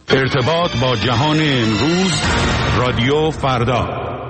ارتباط با جهان امروز، رادیو فردا.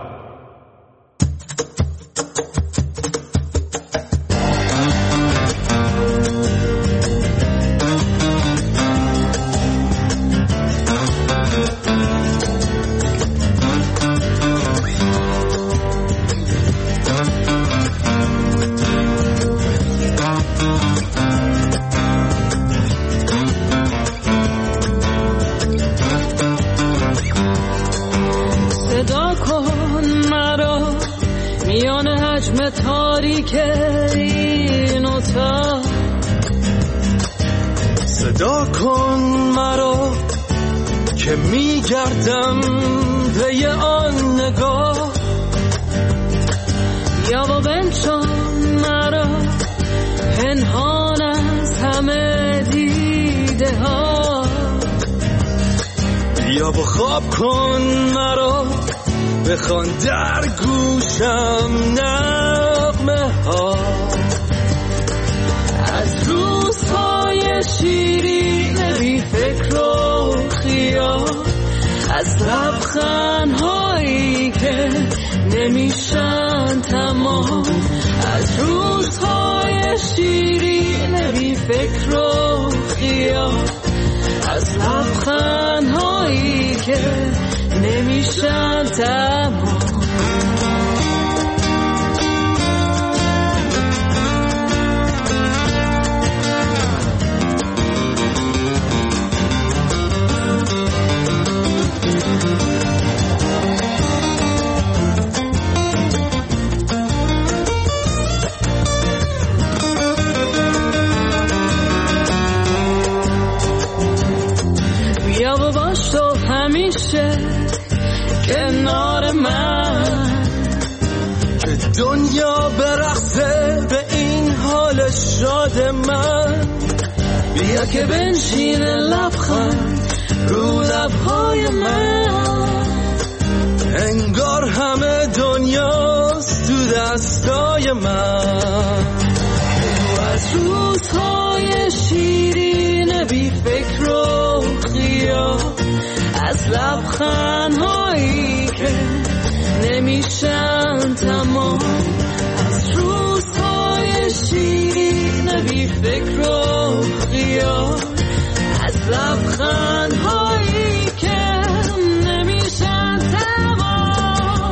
صدا کن مرا که میگردم پی آن نگاه، یا با بنشان مرا پنهان از همه دیده ها، یا با خواب کن مرا بخوان در گوشم نغمه ها. از روزهای شیرین بی فکر و خیال، از لبخندهایی که نمیشن تمام، از روزهای شیرین بی فکر و خیال، از لبخندهایی که نمیشن تمام. بیا و باش تو همیشه کنار من، که دنیا برقصه به این حال شاد من. بیا که بنشین لبخند رو لبهای من، انگار همه دنیاست تو دستای من. از روزهای شیرین بی فکر و خیال، از لبخندهایی که نمیشن تمام، از روزهای شیرین بی فکر و خیال، از لبخندهایی که نمیشن تمام.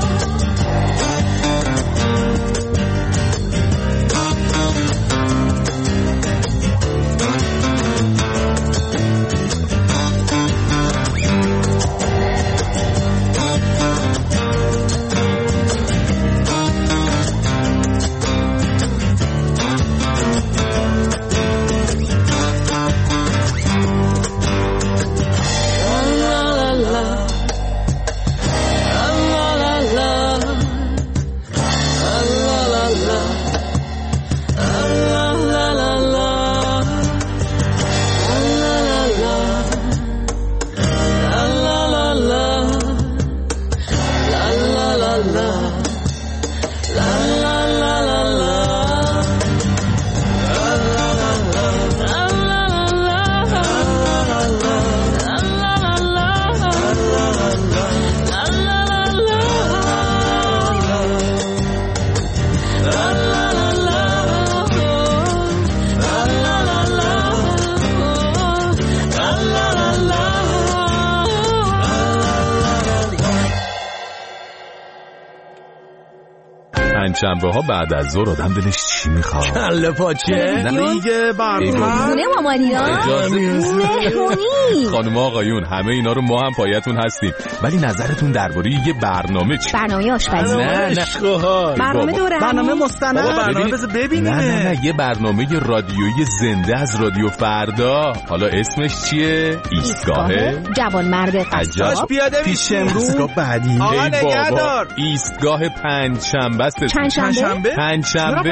شنبه ها بعد از ظهر آدم دلش چی میخواد؟ کله پاچه دیگه برنامه خونه مامانیان مهمونی. خانم آقایون همه اینا رو ما هم پایتون هستیم، ولی نظرتون درباره یه برنامه چی؟ برنامه آشپزی. نه برنامه دوره، برنامه مستند. برنامه بذار ببینیم. نه یه برنامه رادیویی زنده از رادیو فردا. حالا اسمش چیه؟ ایستگاه جوانمرد قصاب. پیاده پیش امروز ایستگاه بعدی. آقا نگهدار. ایستگاه پنجشنبه است. پنجشنبه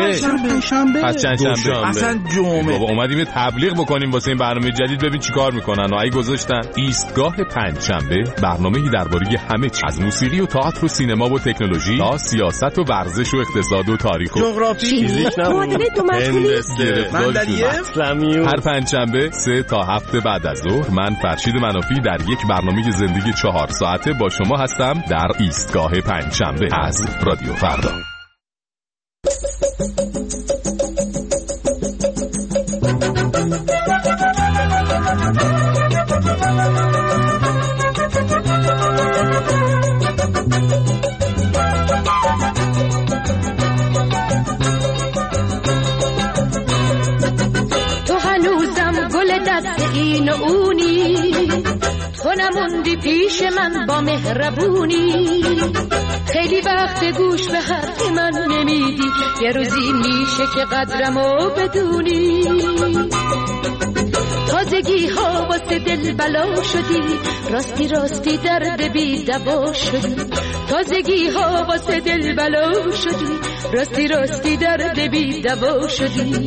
پس چند شنبه؟ اصلا جمعه. بابا اومدیم یه تبلیغ بکنیم واسه این برنامه جدید، ببین چیکار میکنن. ای گذاشتن ایستگاه پنجشنبه، برنامه‌ای درباره همه چیز، از موسیقی و تئاتر و سینما و تکنولوژی تا سیاست و ورزش و اقتصاد و تاریخ و جغرافی، فیزیک، معادله دو مشغولی، هر پنجشنبه 3 تا 7 بعد از ظهر من فرشید منافی در یک برنامه زندگی 4 ساعته با شما هستم در ایستگاه پنجشنبه از رادیو فردا. تو هنوزم گل دست این و اونی، تو نموندی پیش من با مهربونی. خیلی وقت گوش به حرف من نمیدی، یه روزی میشه که قدرمو بدونی. تازگی ها واسه دل بلا شدی، راستی راستی درد بی دوا شدی. تازگی ها واسه دل بلا شدی، راستی راستی درد بی دوا شدی.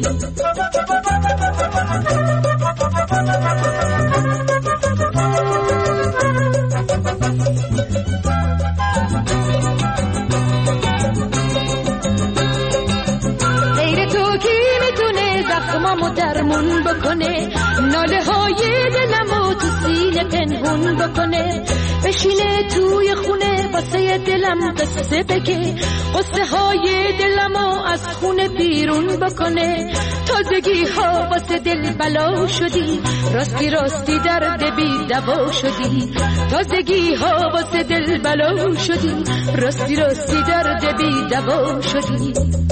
غیر تو کی میتونه زخمامو درمون بکنه، ناله های دلمو تو سینه پنهون بکنه. بشینه توی خونه واسه دلم قصه بگه، قصه های دلمو از خونه بیرون بکنه. تازگی ها واسه دل بلا شدی، راستی راستی درد بی دوا شدی. تازگی ها واسه دل بلا شدی، راستی راستی درد بی دوا شدی.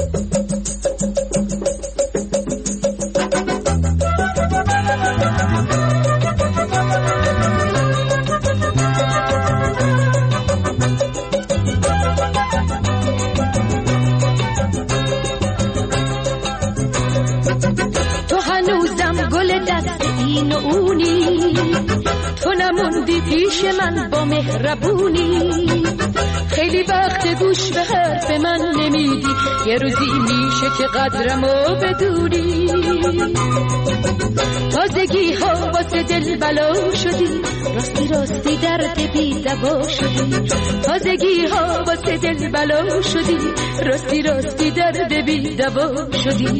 تو هنوزم گل دست این و اونی، تو نموندی پیش من با مهربونی. خیلی وقت گوش به حرف من نمیدی، یه روزی میشه که قدرمو بدونی. تازگی ها واسه دل بلا شدی، راستی راستی درد بی دوا شدی. تازگی ها واسه دل بلا شدی، راستی راستی درد بی دوا شدی.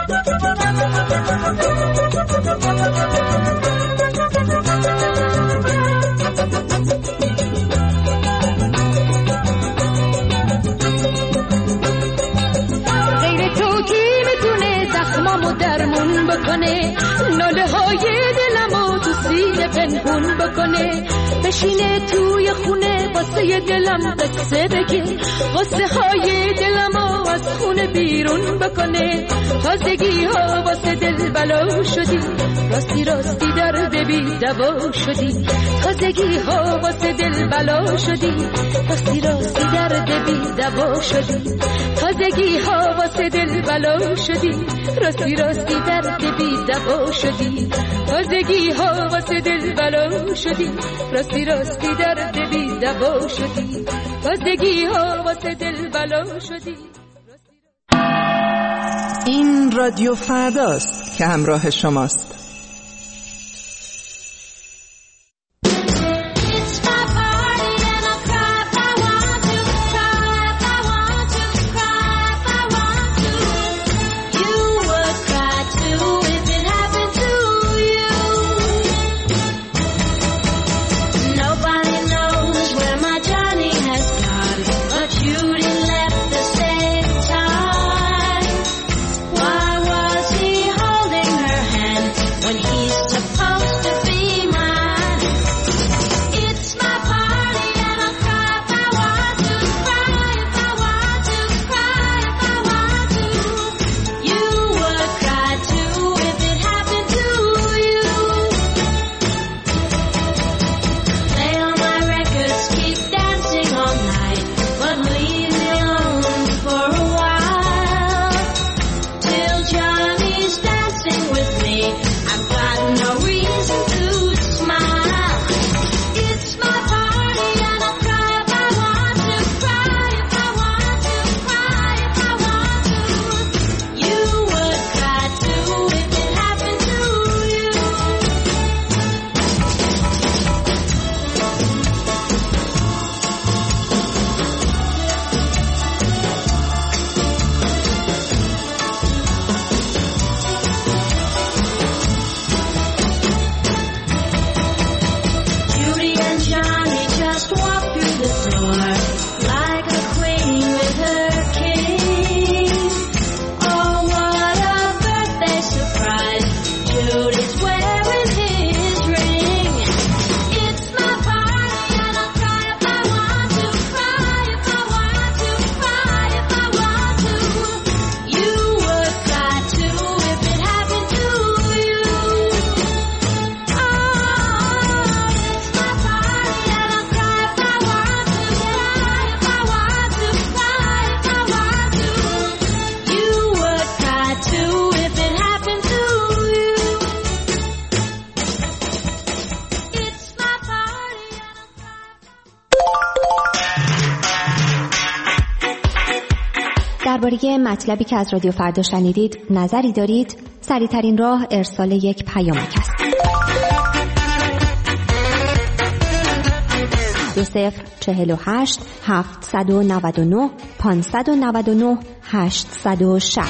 غیر تو کی میتونه زخمامو درمون بکنه، ناله های دلمو تو سینه پنهون بکنه. بشینه توی خونه واسه دلم قصه بگه، قصه های دلمو از خونه بیرون بکنه. تازگی ها واسه دل بلا شدی، راستی راستی درد بی دوا شدی. تازگی ها واسه دل بلا شدی، راستی راستی درد بی دوا شدی. تازگی ها واسه دل بلا شدی، راستی راستی درد بی دوا شدی. تازگی ها واسه دل بلا شدی، راستی راستی درد بی دوا شدی. تازگی ها واسه دل بلا شدی. این رادیو فرداست که همراه شماست. درباره مطلبی که از رادیو فردا شنیدید نظری دارید؟ سریع‌ترین راه ارسال یک پیامک است. 2048 799 599 860.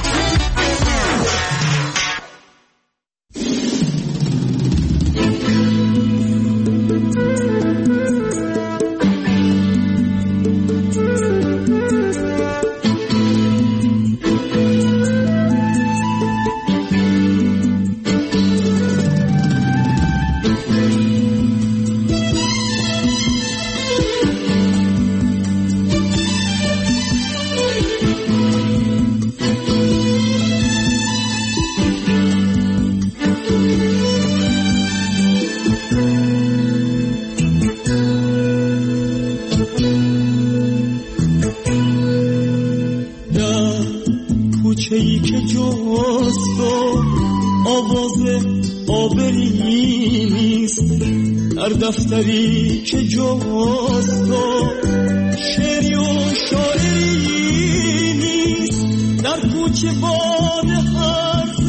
کوچه‌ای که جز تو آواز آبری نیست، در دفتری که جز تو شعری و شاعری نیست، در کوچه باد حرف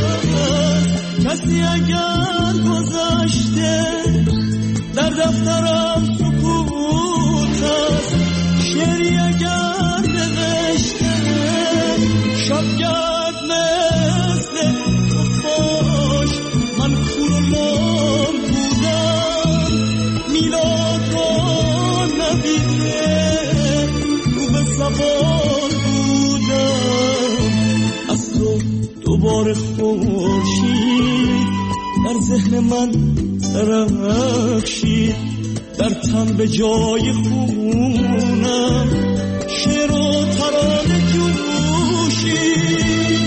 کسی اگر گذشته، در دفترم سکوت است، شعری اگر نوشته، شبگرد مثل خفاش من کور و لام بودم، میلاد را ندیده رو به زبان بودم، از تو دوباره خورشید در ذهن من درخشید، در تن به جای خونم شعر و ترانه جوشید.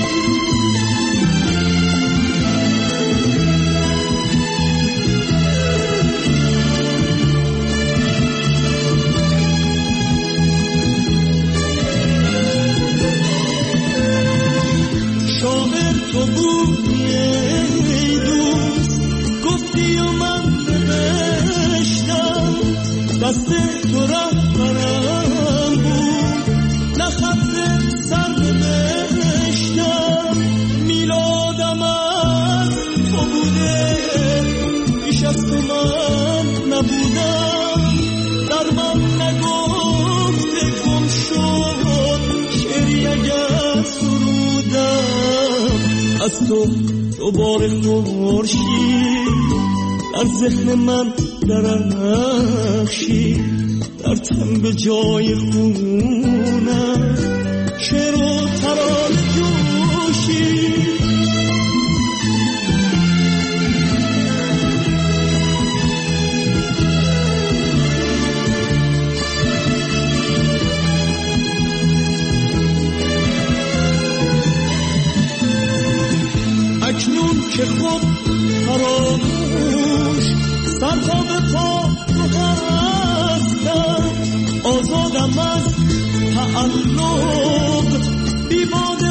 شاعر تو بودی ای دوست، گفتی و من نوشتم، دست تو رهبرم بود، نه خط سر نوشتم، میلادم از تو بوده، پیش از تو من نبودم، در من نگفته گم شد، شعری اگر سرودم، از تو دوباره خورشید در ذهن من درخشید، در تن به جای خونم شعر و ترانه جوشید. اکنون که خود فراموش سرها به پا تو هستم، آزادم از تعلق، بیباد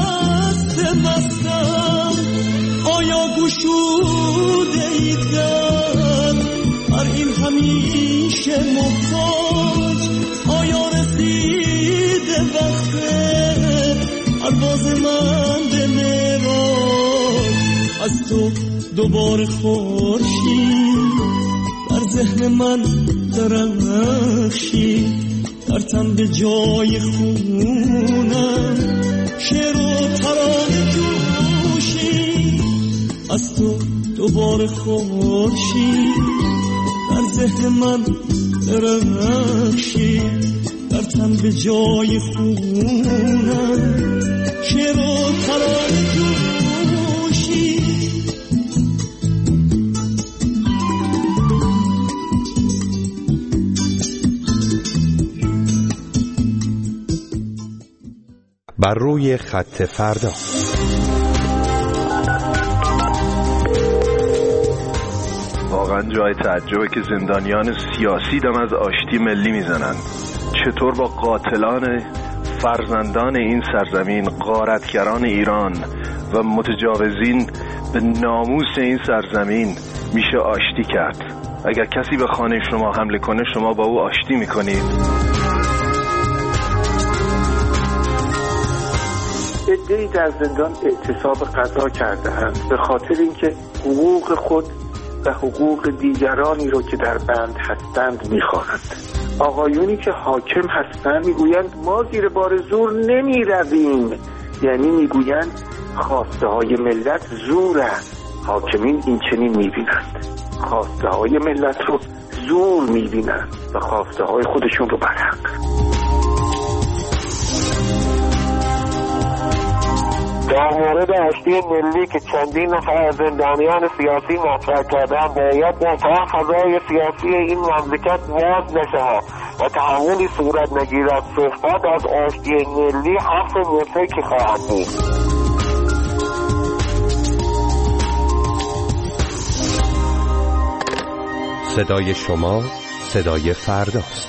مستم، آیا گشوده ایدن هر این همیشه محتاج، آیا رسیده وقت پرواز من به معراج، از تو دوباره خورشید در ذهن من درخشید، در تن به جای خونم شعر و ترانه جوشید، از تو دوباره خورشید در ذهن من درخشید، در تن به جای خونم شعر و ترانه جوشید. بر روی خط فردا. واقعا جای تعجبه که زندانیان سیاسی دم از آشتی ملی میزنند. چطور با قاتلان فرزندان این سرزمین، غارتگران ایران و متجاوزین به ناموس این سرزمین میشه آشتی کرد؟ اگر کسی به خانه شما حمله کنه شما با او آشتی میکنید؟ عده‌ای در زندان اعتصاب غذا کرده‌اند به خاطر اینکه حقوق خود و حقوق دیگرانی رو که در بند هستند می‌خواهند. آقایونی که حاکم هستند میگویند ما زیر بار زور نمی‌رویم، یعنی میگویند خواسته های ملت زور است. حاکمین این چنین می‌بینند، خواسته های ملت رو زور می‌بینند و خواسته های خودشون رو برحق. در مورد آشتی ملی که چندین نفر از زندانیان سیاسی مطرح کردند، باید منتها فضای سیاسی این مملکت باز نشود و تحولی صورت نگیرد. صحبت از آشتی ملی حرف مفرطی خواهد بود. صدای شما صدای فرداست.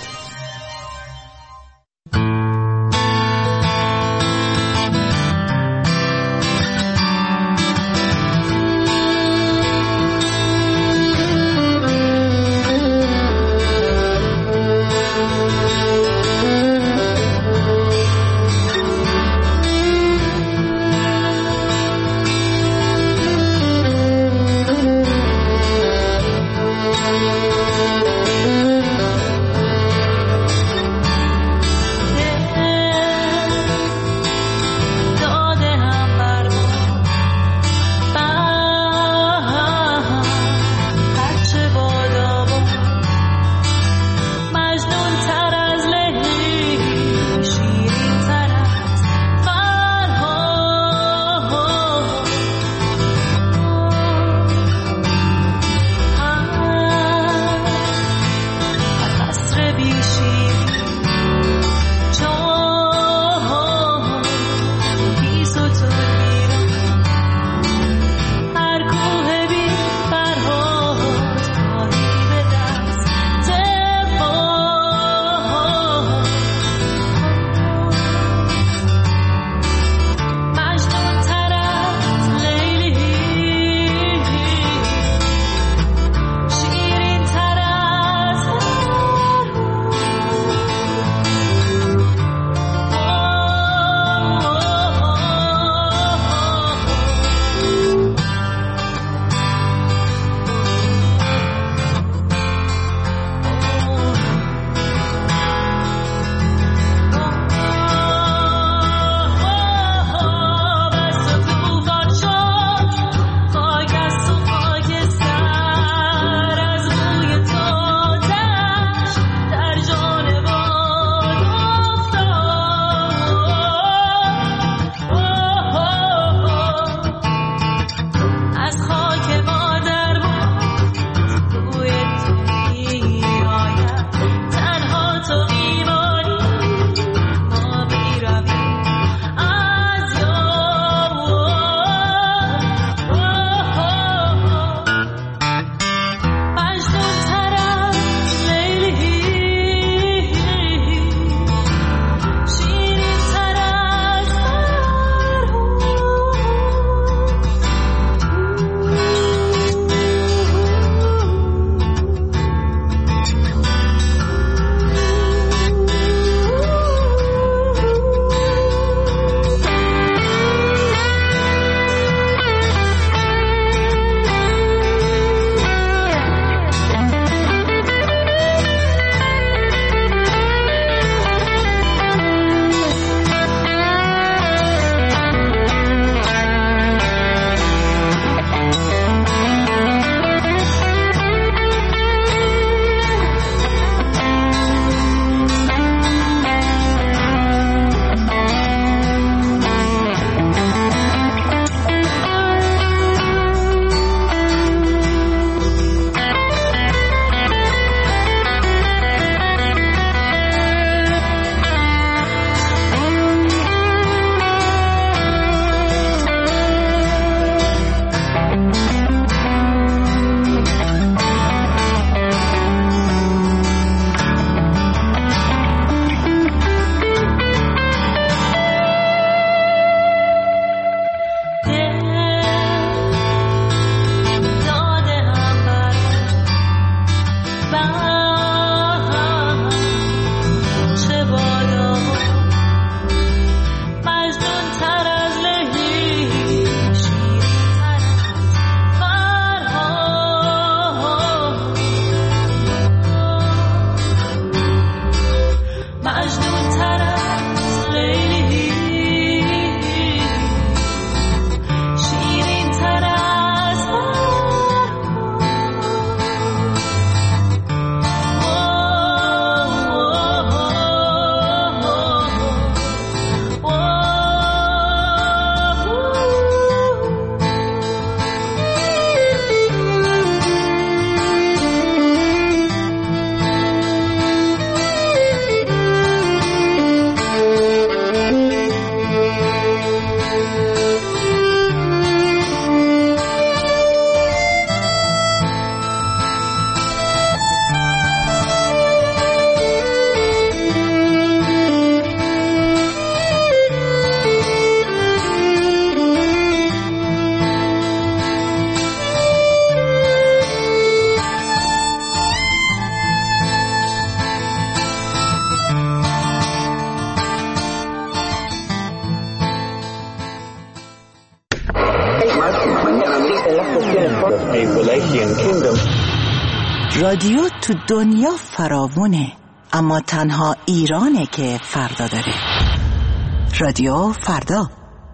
رادیو تو دنیا فراوونه، اما تنها ایرانه که فردا داره. رادیو فردا.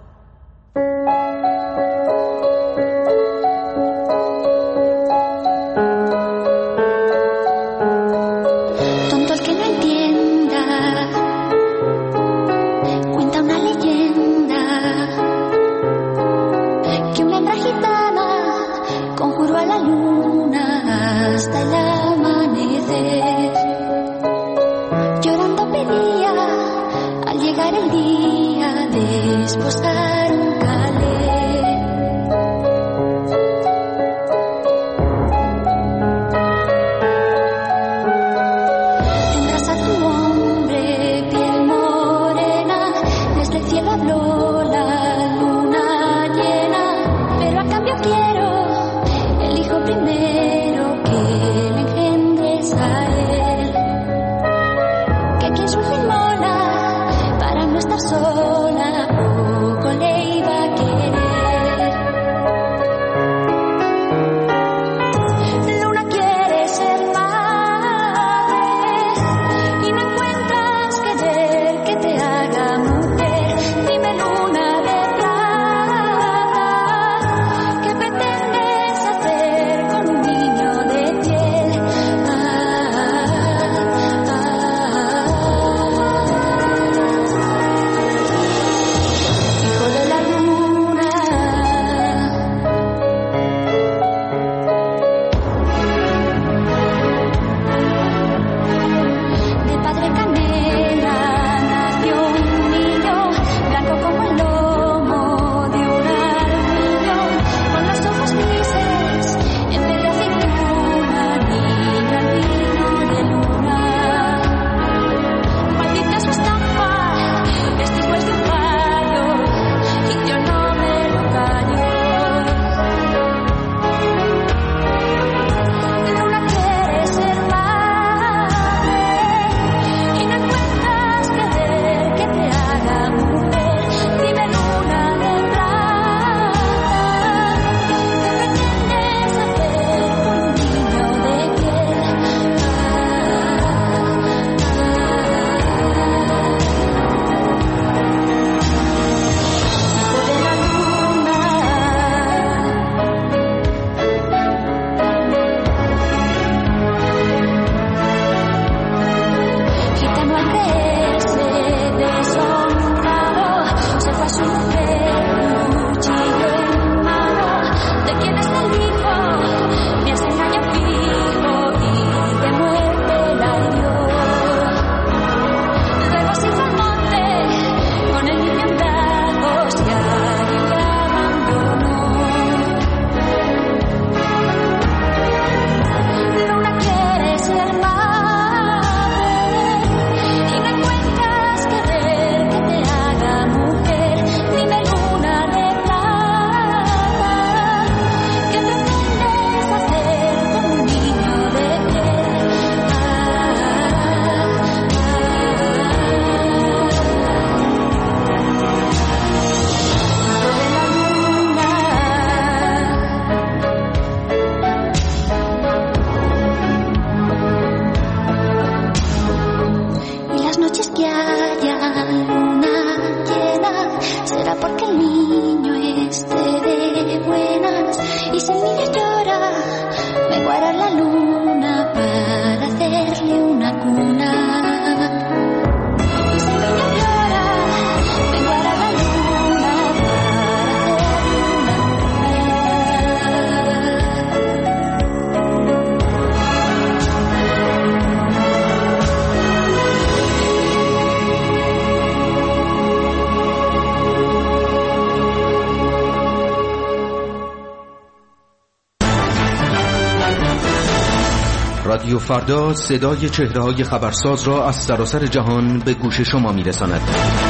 رادیو فردا صدای چهره‌های خبرساز را از سراسر جهان به گوش شما می‌رساند.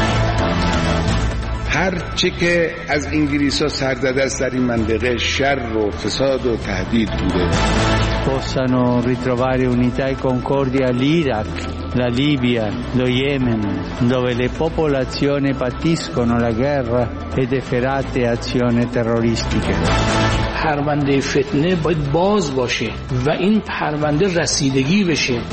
هر چه که از انگلیس‌ها سر زده است در این منطقه شر و فساد و تهدید بوده. possano ritrovare unità e concordia l'Iraq, la Libia, lo Yemen, dove le popolazioni patiscono la guerra ed efferate azioni terroristiche. پرونده فتنه باید باز باشه و این پرونده رسیدگی بشه.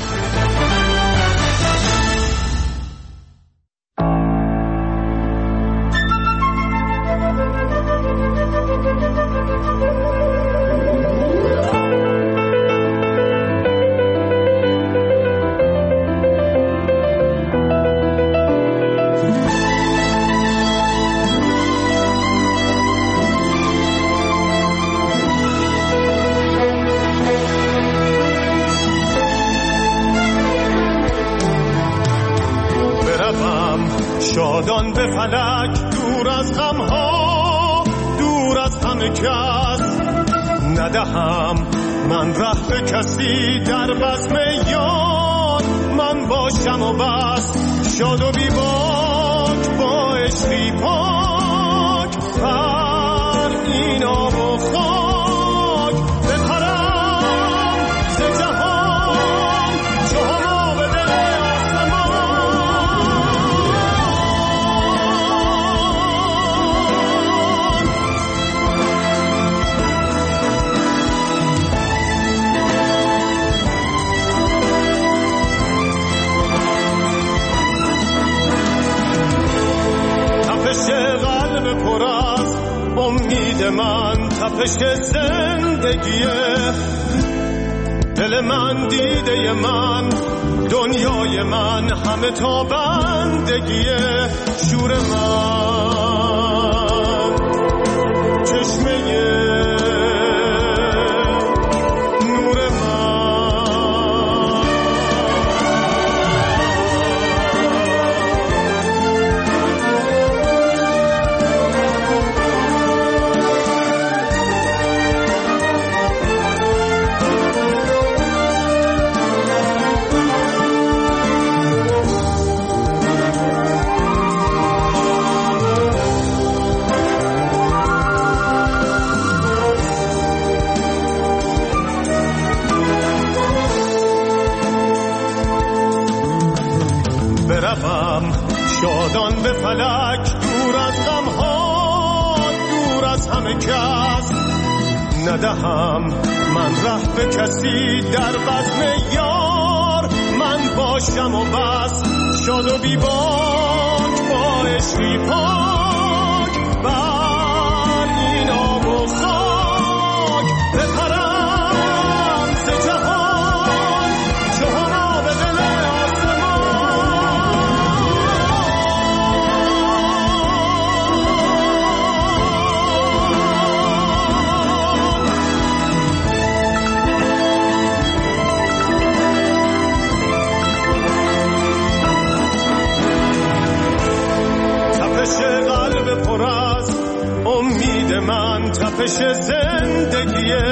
شادان به فلک دور از غمها، دور از همه کس ندهم من ره به کسی در بزم یار. من باشم و بس شاد و بی باک با عشقی پاک پر این آب و خاک بپرم ز جهان چو هما به دل قلب پر از امید من، تپش زندگیه دل من، دیده من، دنیای من، همه تا بندگیه شور من، چشمه نور من. شادان به فلک دور از غمها، دور از همه کس ندهم من ره به کسی در بزم یار. من باشم و بس شاد و بی باک با عشقی پاک بر این آب و خاک بپرم ز جهان چو هما به دل قلب پر از امید من، تپش زندگیه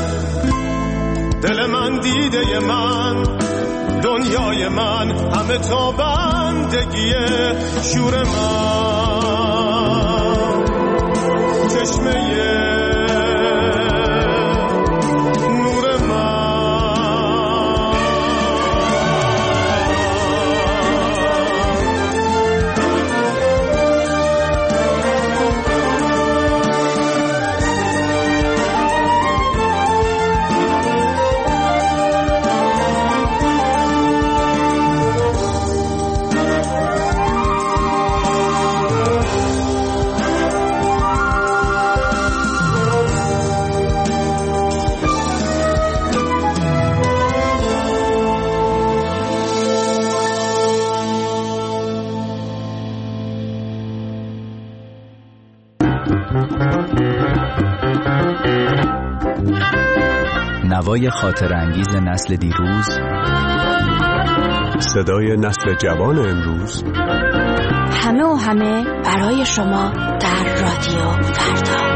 دل من، دیده من، دنیای من، همه تا بندگیه شور من، چشمه نور من. نوای خاطر انگیز نسل دیروز، صدای نسل جوان امروز، همه و همه برای شما در رادیو فردا.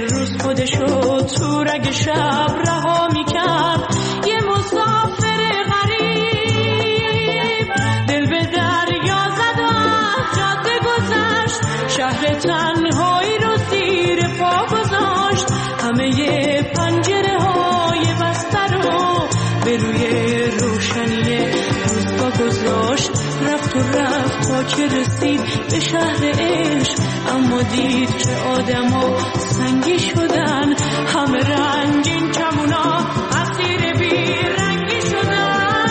روز خودشو تو رگ شب رها میکرد، یه مسافر غریب دل به دریا زد و از جاده گذشت، شهر تنهایی رو زیر پا گذاشت، همه پنجره های بسته رو به روی روشنی روزگاه گذاشت، رفت تا که رسید به شهر عشق، اما دید که آدما سنگی شدن، همه رنگین کمونا اسیر بی رنگی شدن.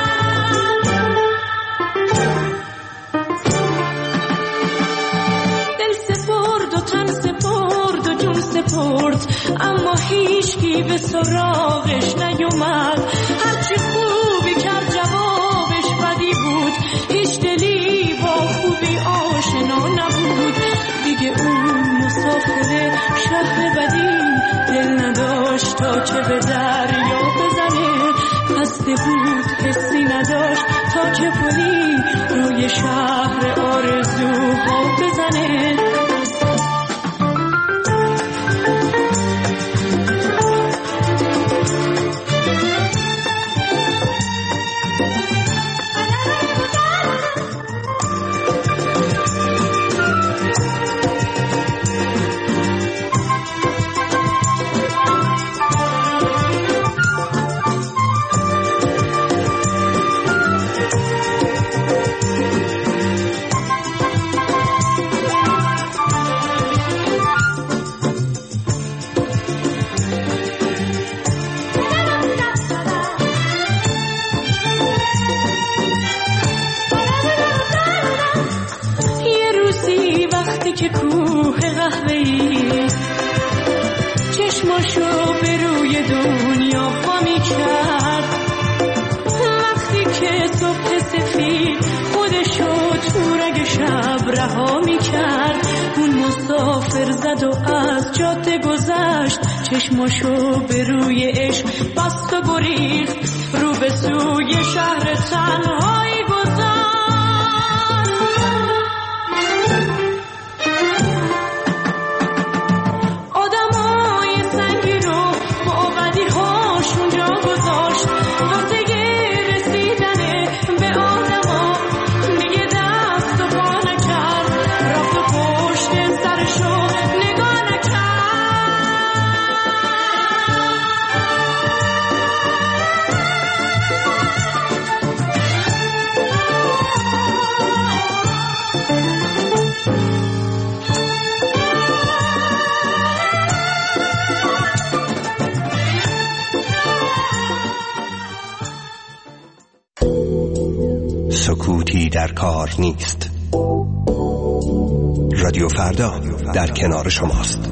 دل سپرد و تن سپرد و جون سپرد، اما هیچکی به سراغش نیومد، هرچی خوبی کرد جوابش بدی بود، هیچ دلی با خوبی آشنا نبود، دیگه اون مسافر شهر بدی دل نداشت تا که به دریا بزنه، خسته بود حسی نداشت تا که پلی روی شهر آرزوها بزنه. که کوه قهوه‌ای چشماشو به روی دنیا وامی کرد، وقتی که صبح سفید خودشو تو رگ شب رها می کرد، اون مسافر زد و از جاده گذشت، چشماشو به روی عشق بست و گریخت، رو به سوی شهر تنهایی گذاشت. سکوتی در کار نیست. رادیو فردا در کنار شماست.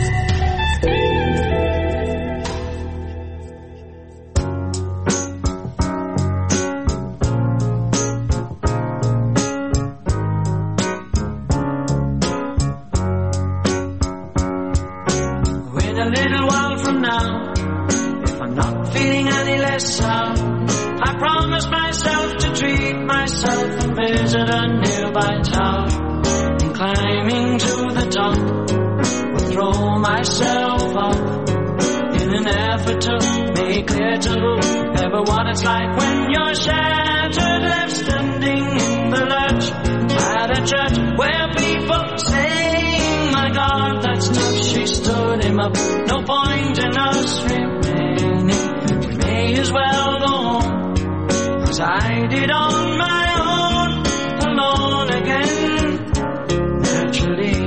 No point in us remaining. We may as well go home, 'cause I did on my own, alone again. Naturally,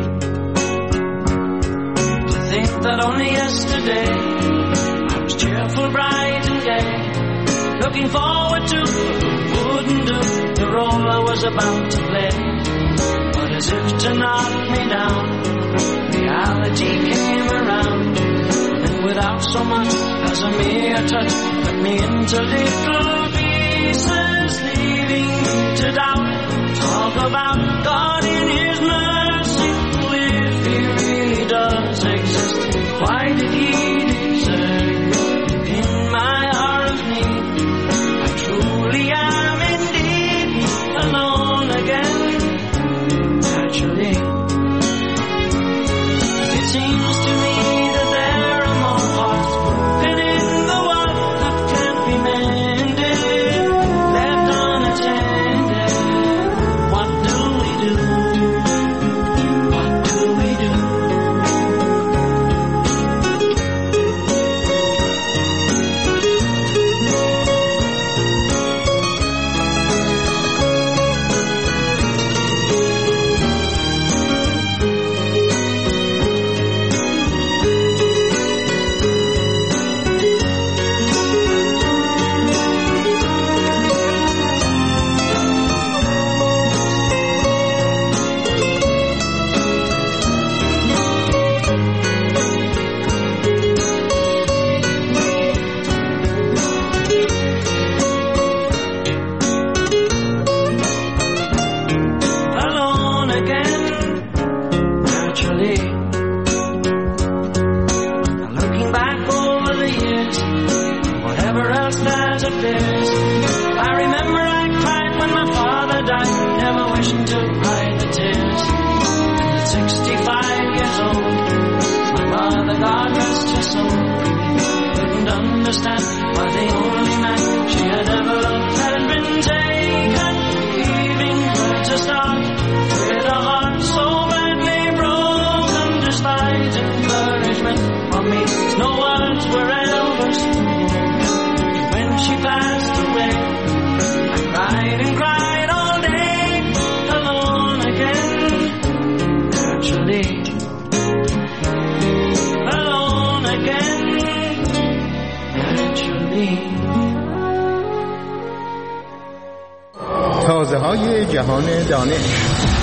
to think that only yesterday I was cheerful, bright and gay, looking forward to wouldn't do the role I was about to play. But as if to knock me down, reality came around, and without so much as a mere touch, cut me into little pieces, leaving me to doubt. Talk about God in His mercy, if He really does exist, why did He desert me in my hour of need? I truly am indeed alone again. Naturally, seems to me rest her soul. Couldn't understand why the only man she had ever loved had been taken, leaving her to start with a heart so badly broken. Despite encouragement from me, no words were ever spoken. When she passed away, I cried and cried all day, alone again. Naturally, alone again. Naturally. تازه های جهان دانش.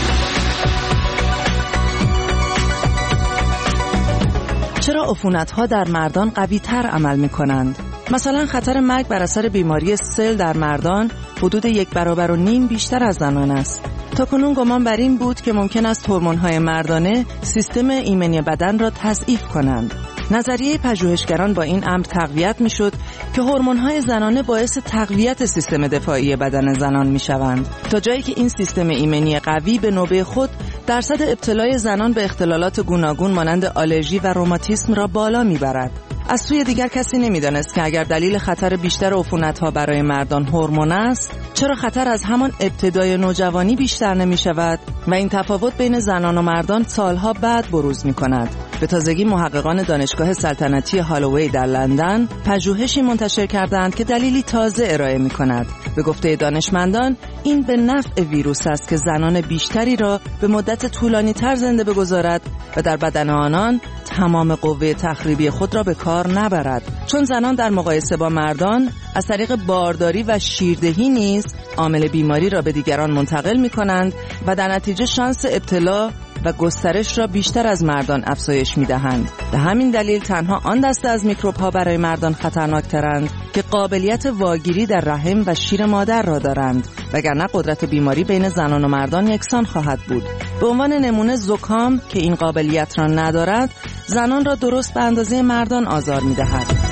چرا عفونت‌ها در مردان قوی‌تر عمل می‌کنند؟ مثلا خطر مرگ بر اثر بیماری سل در مردان حدود 1.5 برابر بیشتر از زنان است. تاکنون گمان بر این بود که ممکن است هورمون‌های مردانه سیستم ایمنی بدن را تضعیف کنند. نظریه پژوهشگران با این امر تقویت می‌شد که هورمون‌های زنانه باعث تقویت سیستم دفاعی بدن زنان می‌شوند، تا جایی که این سیستم ایمنی قوی به نوبه خود درصد ابتلای زنان به اختلالات گوناگون مانند آلرژی و روماتیسم را بالا می‌برد. از سوی دیگر کسی نمی‌دانست که اگر دلیل خطر بیشتر عفونت‌ها برای مردان هورمون است، چرا خطر از همان ابتدای نوجوانی بیشتر نمی‌شود و این تفاوت بین زنان و مردان سالها بعد بروز می‌کند. به تازگی محققان دانشگاه سلطنتی هالووی در لندن پژوهشی منتشر کردند که دلیلی تازه ارائه می‌کند. به گفته دانشمندان این به نفع ویروس است که زنان بیشتری را به مدت طولانی‌تر زنده بگذارد و در بدن آنان تمام قوه تخریبی خود را به کار نبرد، چون زنان در مقایسه با مردان از طریق بارداری و شیردهی نیز عامل بیماری را به دیگران منتقل می‌کنند و در نتیجه شانس ابتلا و گسترش را بیشتر از مردان افزایش می‌دهند. به همین دلیل تنها آن دسته از میکروب‌ها برای مردان خطرناک‌ترند که قابلیت واگیری در رحم و شیر مادر را دارند، وگرنه قدرت بیماری بین زنان و مردان یکسان خواهد بود. به عنوان نمونه زکام که این قابلیت را ندارد، زنان را درست به اندازه مردان آزار می‌دهد.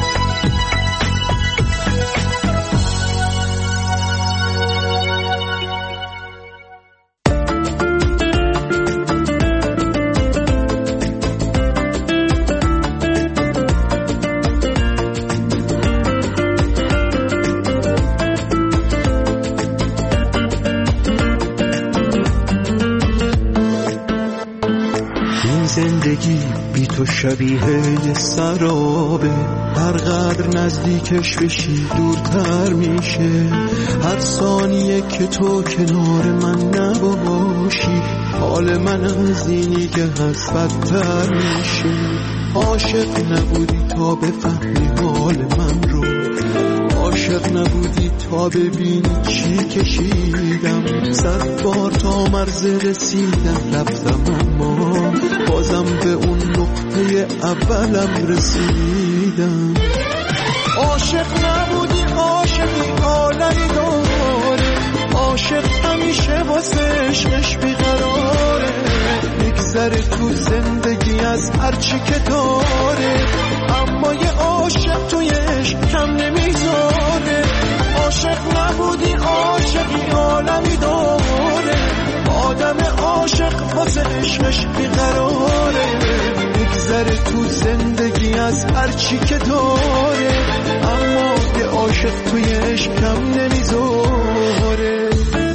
زندگی بی تو شبیه یه سرابه، هر قدر نزدیکش بشی دورتر میشه. هر ثانیه که تو کنار من نباشی حال من از اینی که هست بدتر میشه. عاشق نبودی تا بفهمی حال من رو، عاشق نبودی تا ببینی چی کشیدم. 100 بار تا مرز رسیدم رفتم اما بازم به اون نقطه اولم رسیدم. عاشق نبودی عاشقی عالمی داره، عاشق همیشه واسه عشقش بیقراره. میگذره تو زندگی از هرچی که داره، اما یه عاشق توی عشق کم نمیذاره. عاشق نبودی عاشقی عالمی داره، آدم عاشق واسه عشقش بیقراره. میگذره تو زندگی از هرچی که داره، اما یه عاشق توی عشق کم نمیذاره.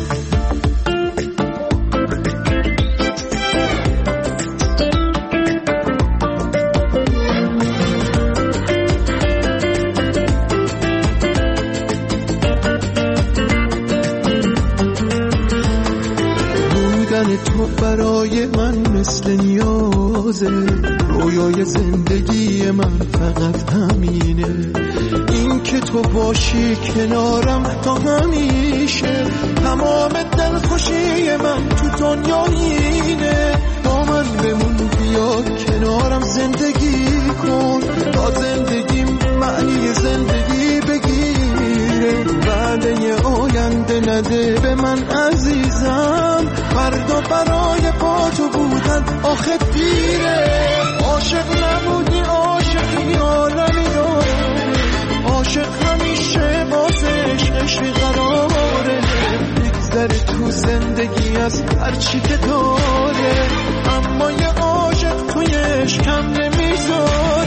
تو برای من مثل نیازه، رویای زندگی من فقط همینه. این که تو باشی کنارم تا همیشه، تمام دلخوشی من تو دنیا اینه. با من بمون بیا کنارم زندگی کن، تا زندگیم معنی زندگی بگیره. وعده آینده نده به من عزیزم، فردا برای با تو بودن آخه دیره. عاشق نبودی عاشقی عالمی داره، عاشق همیشه واسه عشقش بیقراره. میگذره تو زندگی از هرچی که داره، اما یه عاشق توی عشق کم نمیذاره.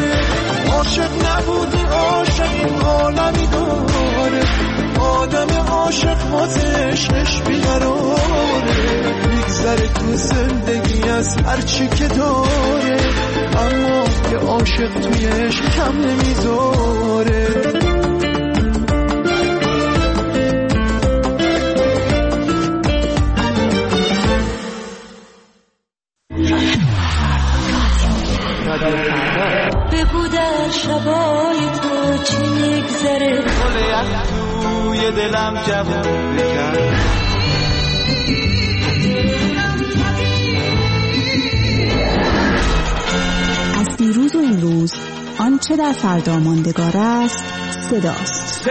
عاشق نبودی عاشق این عالمی داره آدم عاشق واسش عشق بیقراره میگذره تو زندگی از هر چی که داره اما یه عاشق توی عشق کم نمیذاره بگو در شبای تو چی میگذره گلیت توی دلم جوون بکن از دیروز و امروز آنچه در فردا ماندگار است صداست.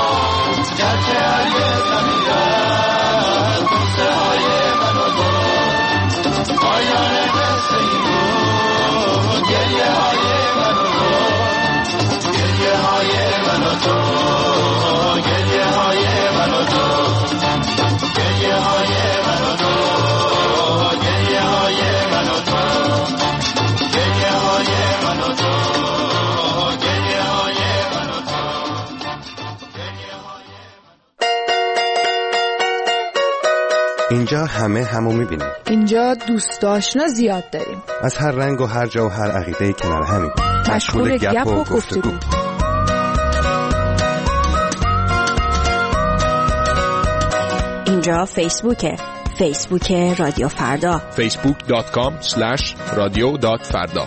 گرچه هرگز نمیرد بوسه های من و تو اینجا همه همو میبینیم. اینجا دوست آشنا زیاد داریم. از هر رنگ و هر جا و هر عقیده کنار همیم. مشغول گپ و گفتگو. اینجا فیسبوکه. فیسبوک رادیو فردا. facebook.com/radio.farda.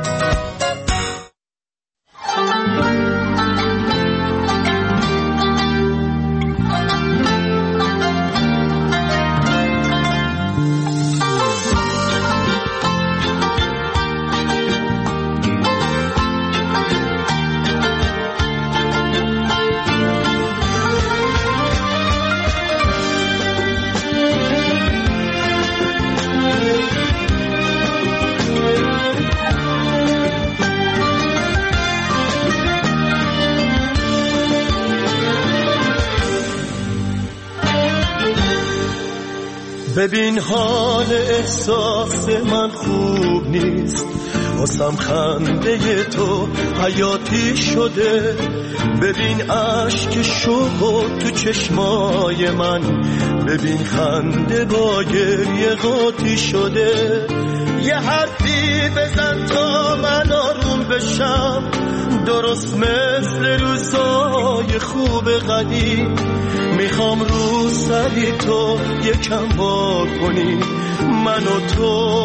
ببین حال احساس من خوب نیست، واسم خنده تو حیاتی شده. ببین عشق شوق تو چشمای من، ببین خنده با گریه قاطی شده. یه حرفی بزن تا من آروم بشم، درست مثل روزای خوب قدیم. میخوام رو سری تو یکم وا کنی، من و تو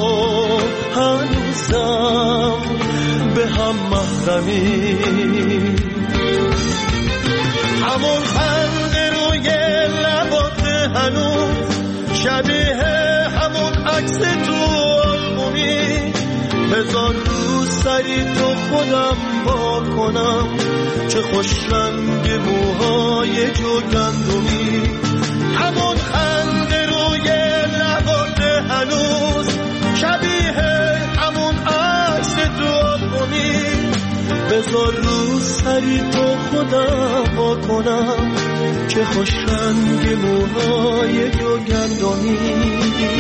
هنوزم به هم محرمی. همون خنده روی لبات هنوز شبیه همون عکس تو آلبومی. بذار رو سری تو خودم وا کنم، چه خوش رنگ موهای جوگندمی. همون خنده روی لبات هنوز شبیه همون عکس تو آلبومی. بذار رو سری تو خودم وا کنم، چه خوش رنگ موهای جوگندمی.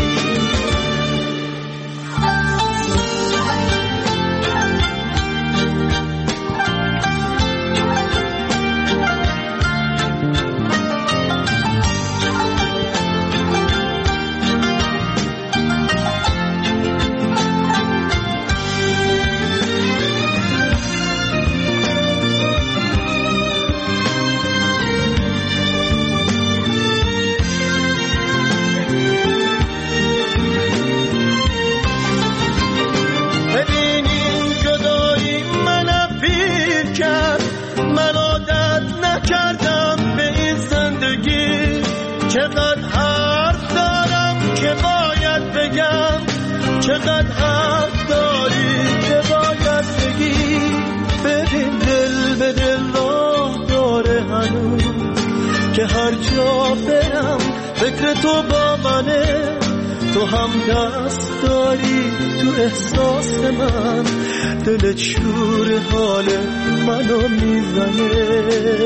چقدر حرف داری که باید بگی. ببین دل به دل راه داره هنوز، که هر جا برم فکر تو با منه. تو هم دست داری تو احساس من، دلت شور حال منو میزنه.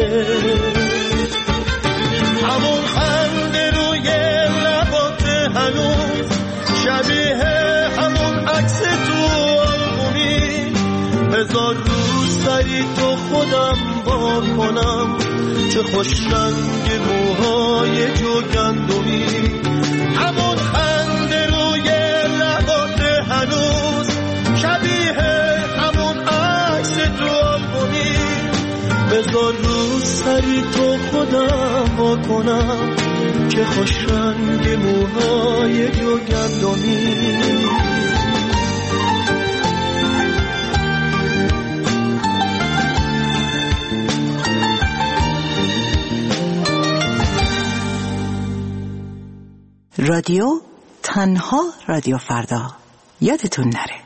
همون خنده روی لبات هنوز شبیه همون عکس تو آلبومی. بذار رو سری تو خودم وا کنم، چه خوش رنگ موهای جوگندمی. همون خنده روی لبات هنوز شبیه همون عکس تو آلبومی. بذار رو سری تو خودم وا کنم، چه خوش رنگ موهای جوگندمی. رادیو تنها رادیو فردا. یادتون نره.